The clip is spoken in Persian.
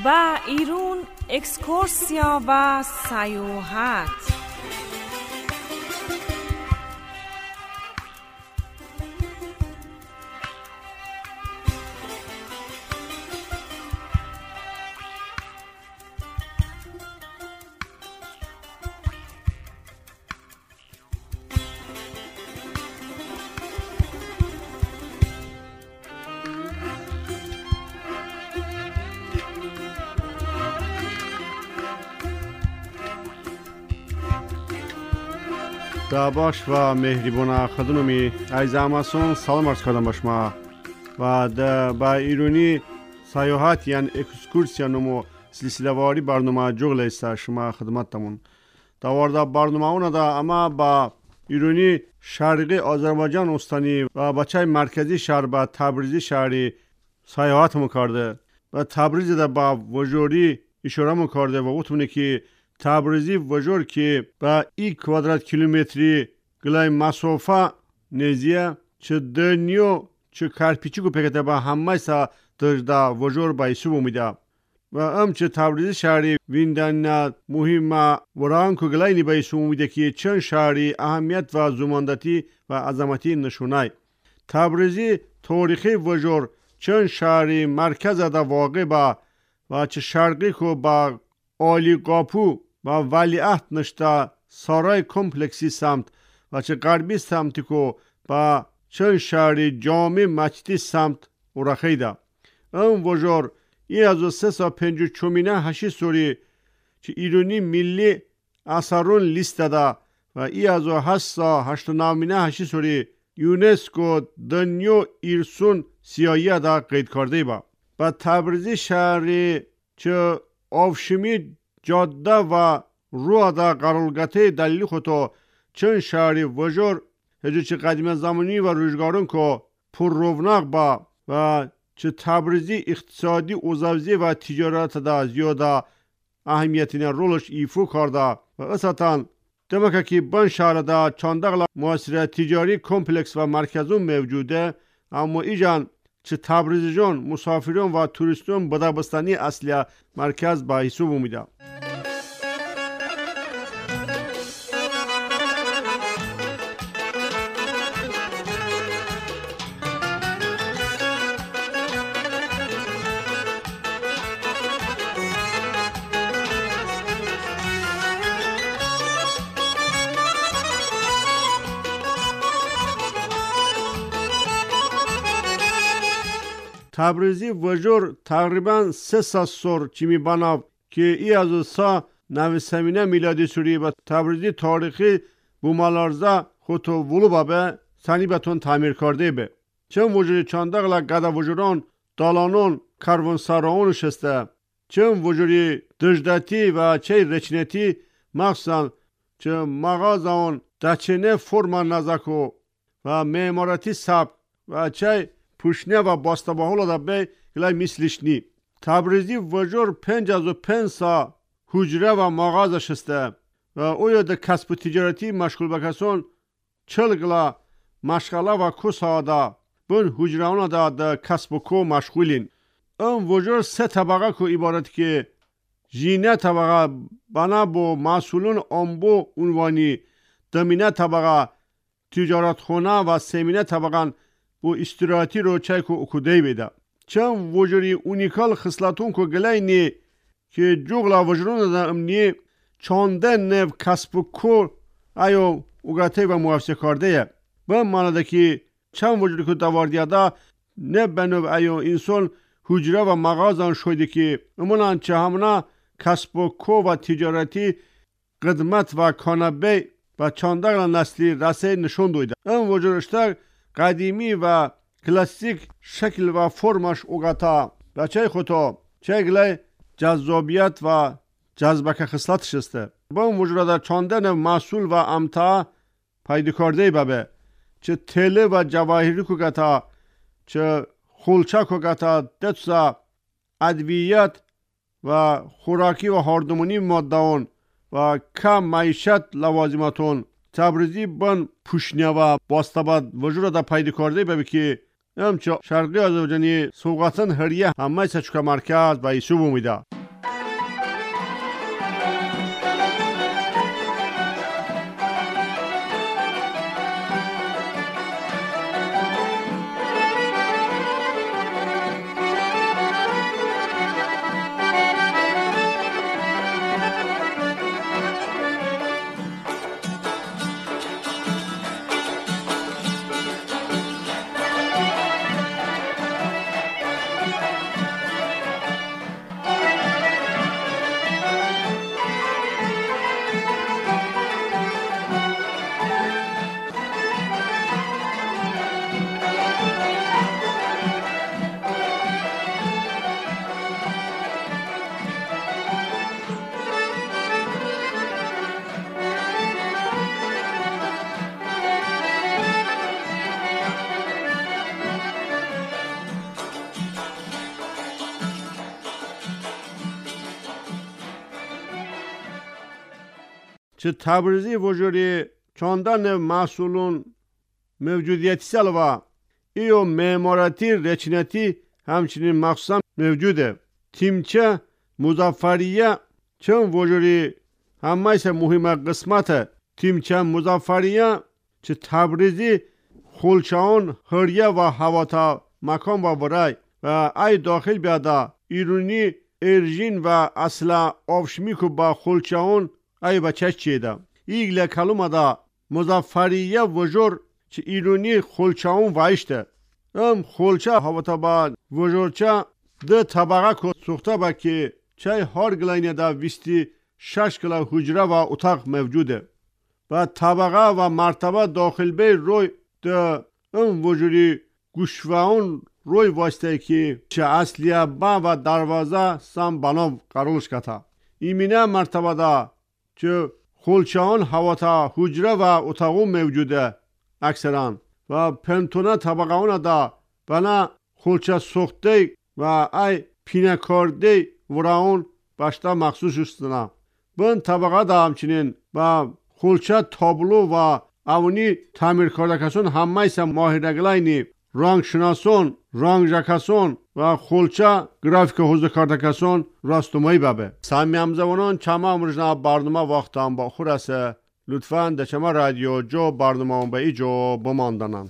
و ایرون اکسکورسیا و سیاحت. باش و مهربان خدمتی عزیز همسون سلام عرض کردم با شما و با ایرانی سیاحت یعنی اکسکورسیا نمو سلسله واری برنامه جغل است شما خدمتتون دوارده برنامه اون دا اما با ایرانی شرقی آذربایجان استانی و بچه مرکزی شهر با تبریزی شهری سیاحت میکرده و تبریز دا با وجوری اشاره میکرده و گفتونه که تبریزی وجور که با 1 کوادرات کیلومتری گلای مسافه نزیه چه دنیو چه کرپیچی کو پکته با همه سا دجدا وجور با ایسو بومیده و چه تبریزی شهری ویندن مهمه وران کو گلای نی با ایسو بومیده که چند شهری اهمیت و زماندتی و عظمتی نشونای تبریزی تاریخی وجور چند شهری مرکز دا واقع با و چه شرقی کو با آلی قاپو و ولیعهد نشته سارای کمپلکسی سمت و چه غربی سمتی که با چند شهری جامع مسجدی سمت ورخیده اون وجور ای از 354 سوری چه ایرانی ملی اثرون لیست ده و ای از 889 سوری یونسکو دنیو ایرسون سیایی ده قید کرده با تبریزی شهری چه آفشمی جاده و رو دا قرارگته دلیل خودو چند شهری وجور هجو چه قدیم زمانی و روزگارون که پر رونق با و چه تبریزی اقتصادی اوزوزی و تجارت دا زیاده اهمیتین رولش ایفو کرده و اساساً دمکه که بن شهر دا چندقل مؤسسه تجاری کمپلکس و مرکزون موجوده اما ایجان چه تبریزی جان مسافرون و توریستون بدبستانی اصلی مرکز با حساب میده تبریزی وجور تقریبا 300 سور چیمی بناو که ای از سا نویسمینه میلادی سوری و تبریزی تاریخی بومالارزا خودتو ولو بابه سنی بتون تعمیر کرده به چون وجوری چندقلا گدا وجوران دالانون کاروان سراون شسته چون وجوری دجدتی و چه رچنتی مخصوصا چه مغازان دچنه فرما نزاکو و معمارتی سبک و چه پوشنه و باستباهول دا به گلای مثلشنی تبریزی وجور 55 سا حجره و مغازه شسته و اویا دا کسب و تجارتی مشغول بکسون 40 گلا مشغله و کوسا دا بون حجره دا کسب و کو مشغولین اون وجور 3 طبقه کو عبارت که جینه طبقه بنا با مسئولون انبو عنوانی دمینه طبقه تجارت خونه و سمینه طبقه و استراحتی رو چای کو اکودهی بیده چون وجوری اونیکال خصلتون کو گلینی که جوغلا وجرون دا امنی چانده نو کسب و کو ایو اوگاته و موافسه کرده به معنی که چند وجوری که دواردیه دا نه بنو ایو انسان حجره و مغازان شده که امونان چه همونا کسب و کو و تجارتی قدمت و کانبه و چانده نسلی رسه نشون دویده اون وجورشتر قدیمی و کلاسیک شکل و فرمش اوگاتا و چه خودتا چه گله جذابیت و جذبک خصلتش استه با اون وجود در چاندن مسئول و امتع پیدا کرده ببه چه تله و جواهری کو گتا چه خولچه کو گتا دتسا ادویت و خوراکی و هاردمونی مادهون و کم معیشت لوازماتون تبریزی بن پوشنیا و باستاباد وجود دا پیدا کرده ببی که همچه شرقی آذربایجانی سوقاتن هریه همه سچکا مرکز و ایسو بومیده چه تبریزی وجوری چاندن محصولون موجودیتی سلوا ایو معمارتی رچنتی همچنین مخصوصا موجوده. تیمچه مظفریه چون وجوری همه مهم قسمته. تیمچه مظفریه چه تبریزی خلچان هریه و هواتا مکان و برای و ای داخل بیاده ایرونی ارژین و اصلا آفشمیکو با خلچان ای بچش چیده. ایگل کلومه دا مظفریه وجور چه ایرونی خلچان وایشته. خلچه هواتا با وجورچه ده طبقه که سوخته با که چای هر گلینه دا ویستی 6 کلا حجره و اتاق موجوده. و طبقه و مرتبه داخل بی روی ده وجوری گوشوان روی واسطه که چه اصلیه با و دروازه سم بنا قرارش کتا. ایمینه مرتبه دا چه خلچان هواتا حجره و اتاقو موجوده اکثران و پنتونه طبقه اون دا بنا خلچه سوخته و ای پینه کرده وراون باشتا مخصوص استنا. بن طبقه دا همچنین و خلچه تابلو و اونی تعمیر کرده کسون همه ایسا ماهرگلینی رنگ شناسون، رنگ جکسون و خلچه گرافیک حوزه کرده کسون راستومایی بابه. سامی همزوانان چما امروزنا برنامه وقت هم با خور است. لطفاً در چما رادیو جو برنامه هم به ایجو بماندنن.